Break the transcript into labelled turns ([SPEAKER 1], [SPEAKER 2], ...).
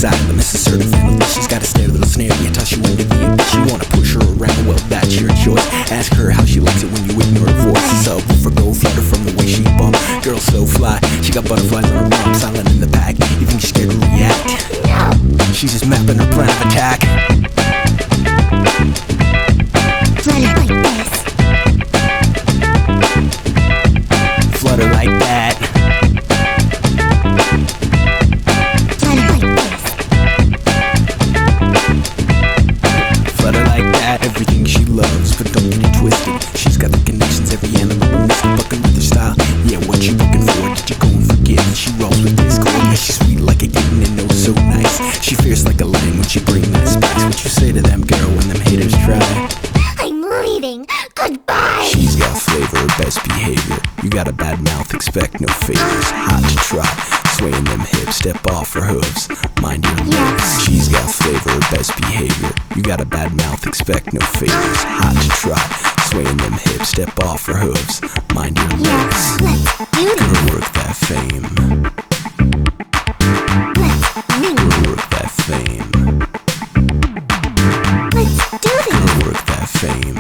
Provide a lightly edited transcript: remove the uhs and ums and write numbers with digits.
[SPEAKER 1] asylum. It's a certain family. She's got a stare, little snare. You toss you into the abyss. You wanna push her around, well that's your choice. Ask her how she likes it when you ignore her voice. So for gold, flutter from the way she bump. Girl so fly, she got butterflies on her rump. Silent in the pack, you think she's scared to react? She's just mapping her plan of attack.
[SPEAKER 2] Flutter like this.
[SPEAKER 1] Flutter like that.
[SPEAKER 2] Flutter like this.
[SPEAKER 1] Flutter like that. Everything she loves, but don't get it twisted. She's got the connections, every animal missed. Bucking with her style. Yeah, what you looking for? Did you go and forget? She rolls with this chord. Yeah, she's sweet like a kitten and oh so nice. She fierce like a lion when she bring that spice. What you say to them, girl, when them haters try?
[SPEAKER 2] I'm leaving. Goodbye.
[SPEAKER 1] She's got flavor, best behavior. You got a bad mouth, expect no favors. Hot to try, swaying them hips, step off her hooves, mind your lips. She's got flavor, best behavior. You got a bad mouth, expect no favors. Hot to try, swaying them hips, step off her hooves, mind your lips.
[SPEAKER 2] Let's do this.
[SPEAKER 1] Gonna work that fame.
[SPEAKER 2] Let's do
[SPEAKER 1] Gonna
[SPEAKER 2] this.
[SPEAKER 1] work that fame.
[SPEAKER 2] Let's do this.
[SPEAKER 1] Gonna work that fame.